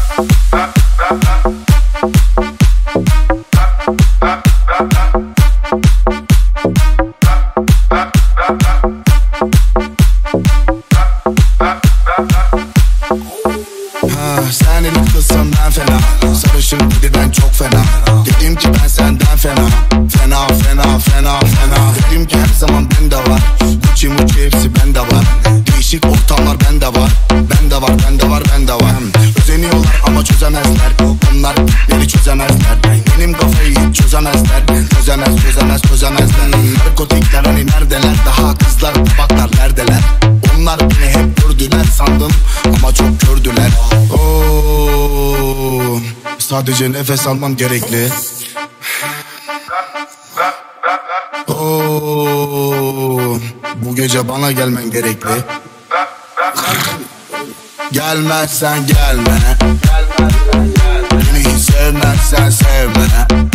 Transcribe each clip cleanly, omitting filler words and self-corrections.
Sen elit kızsan ben fena, sarışın dediden çok fena. Dedim ki ben senden fena, fena fena fena fena. Dedim ki her zaman bende var, Gucci mucci hepsi bende var. Değişik ortamlar bende var, bende var bende var bende var. Özeniyorlar ama çözemezler, onlar beni çözemezler. Benim kafayı hiç çözemezler, çözemezler. Narkotikler hani neredeler, daha kızlar tabaklar neredeler. Onlar beni hep gördüler sandım ama çok gördüler. Sadece nefes almam gerekli. Bu gece bana gelmen gerekli. Gelmezsen gelme, beni hiç sevmezsen sevme.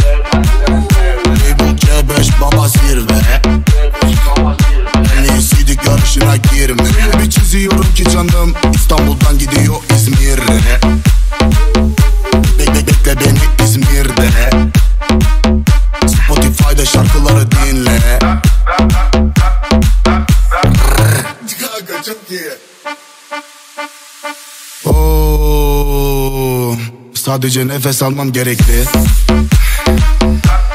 Bu C5 baba zirve, en iyisiydi yarışına girme. Bir çiziyorum ki canım İstanbul'dan gidiyor İzmir'e. Bekle beni İzmir'de, Spotify'da şarkıları dinle. Kanka çok iyi. Sadece nefes almam gerekli.